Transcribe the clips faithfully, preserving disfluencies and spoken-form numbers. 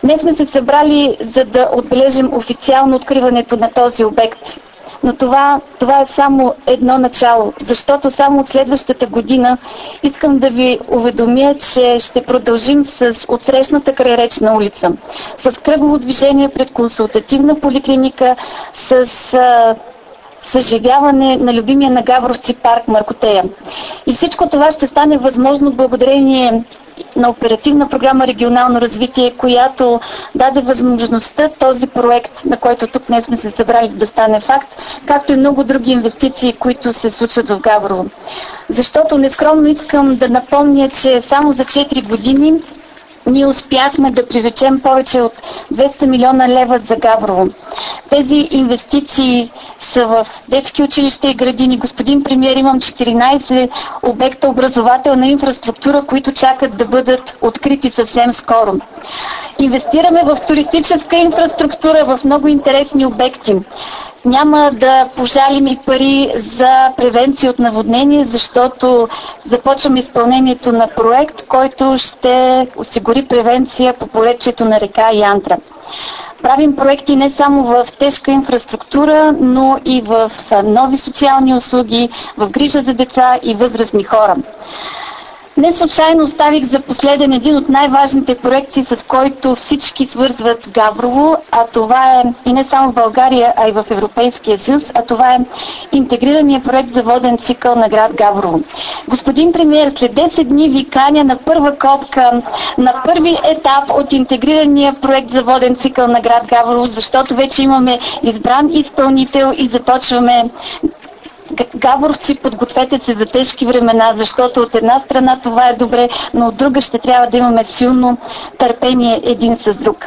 Днес сме се събрали, за да отбележим официално откриването на този обект. Но това, това е само едно начало, защото само от следващата година искам да ви уведомя, че ще продължим с отсрещната крайречна улица, с кръгово движение пред консултативна поликлиника, с а, съживяване на любимия на габровци парк Мъркотея. И всичко това ще стане възможно благодарение на Оперативна програма Регионално развитие, която даде възможността този проект, на който тук днес сме се събрали, да стане факт, както и много други инвестиции, които се случват в Габрово. Защото нескромно искам да напомня, че само за четири години ние успяхме да привлечем повече от двеста милиона лева за Габрово. Тези инвестиции са в детски училища и градини. Господин премиер, имам четиринайсет обекта образователна инфраструктура, които чакат да бъдат открити съвсем скоро. Инвестираме в туристическа инфраструктура, в много интересни обекти. Няма да пожалим и пари за превенция от наводнение, защото започваме изпълнението на проект, който ще осигури превенция по поречието на река Янтра. Правим проекти не само в тежка инфраструктура, но и в нови социални услуги, в грижа за деца и възрастни хора. Не случайно оставих за последен един от най-важните проекти, с който всички свързват Габрово, а това е и не само в България, а и в Европейския съюз, а това е интегрирания проект за воден цикъл на град Габрово. Господин премиер, след десет дни ви каня на първа копка, на първи етап от интегрирания проект за воден цикъл на град Габрово, защото вече имаме избран изпълнител и започваме. Габровци, подгответе се за тежки времена, защото от една страна това е добре, но от друга ще трябва да имаме силно търпение един с друг.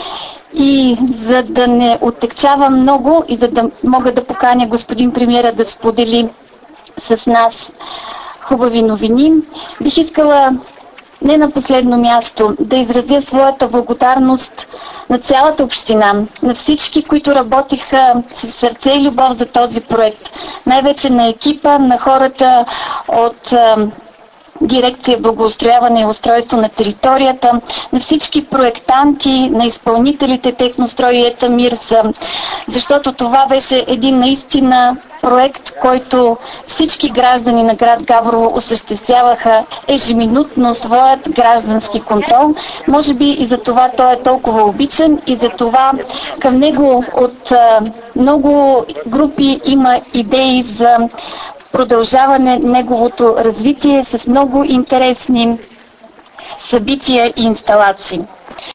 И за да не оттекчавам много и за да мога да поканя господин премиера да сподели с нас хубави новини, бих искала не на последно място да изразя своята благодарност на цялата община, на всички, които работиха с сърце и любов за този проект. Най-вече на екипа, на хората от дирекция благоустрояване и устройство на територията, на всички проектанти, на изпълнителите Технострой и Етамирс, защото това беше един наистина проект, който всички граждани на град Габрово осъществяваха ежеминутно своят граждански контрол. Може би и за това той е толкова обичан и за това към него от много групи има идеи за продължаване неговото развитие с много интересни събития и инсталации.